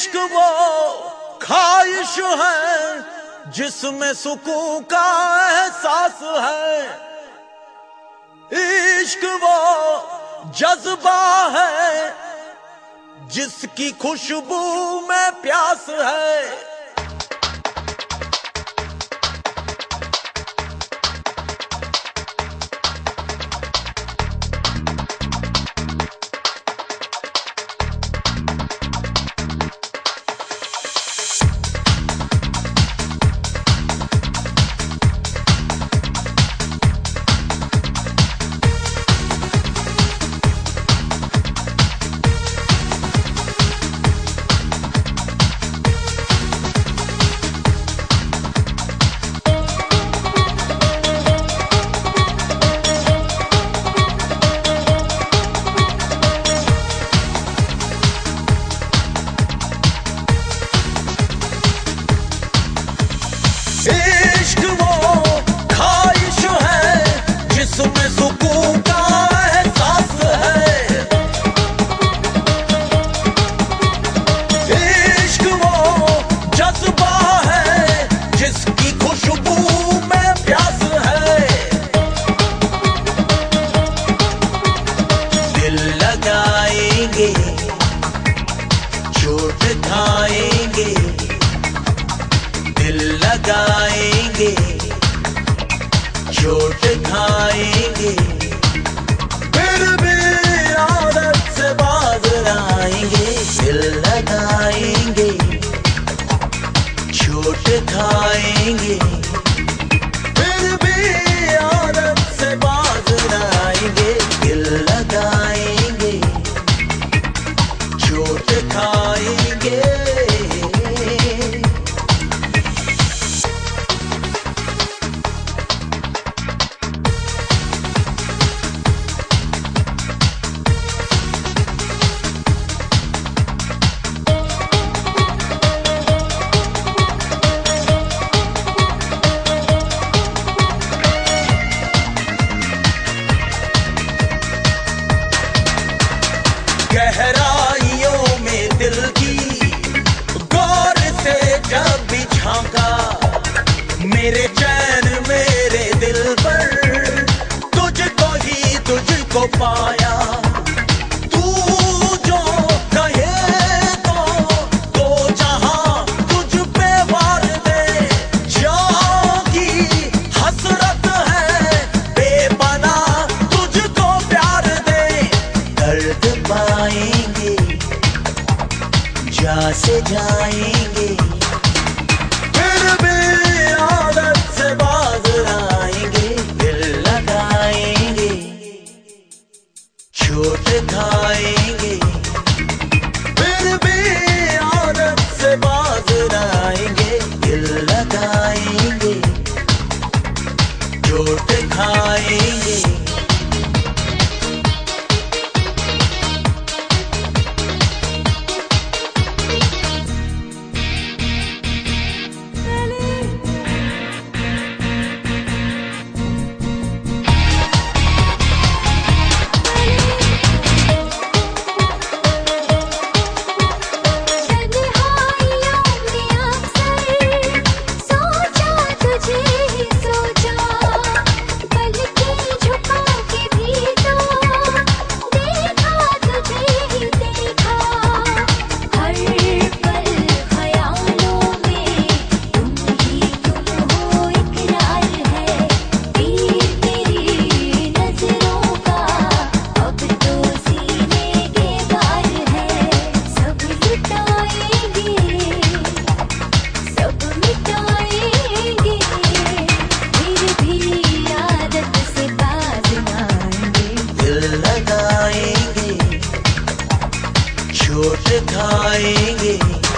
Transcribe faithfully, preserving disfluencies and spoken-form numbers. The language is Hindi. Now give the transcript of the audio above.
इश्क वो ख्वाहिश है जिसमें सुकून का एहसास है। इश्क वो जज्बा है जिसकी खुशबू में प्यास है। इश्क वो ख्वाहिश है जिसमें सुकून का एहसास है। इश्क वो जज्बा है जिसकी खुशबू में प्यास है। दिल लगाएंगे चोट खाएंगे, दिल लगाएंगे चोट खाएंगे, फिर भी आदत से बाज आएंगे। दिल लगाएंगे चोट खाएंगे, फिर भी आदत से बाज आएंगे। दिल लगाएंगे चोट खाएंगे। गहराइयों में दिल की गौर से जब भी झांका, मेरे चैन मेरे दिल पर तुझको ही तुझको पाया। तू जो कहे तो दो जहां तुझ पे वार दे, जागी हसरत है बेपनाह तुझको प्यार दे। दर्द पाएंगे जा से जाएंगे, फिर भी आदत से बाज आएंगे। दिल लगाएंगे चोट खाएंगे, फिर भी आदत से बाज आएंगे। दिल लगाएंगे चोट खाएंगे। चोट खाएंगे।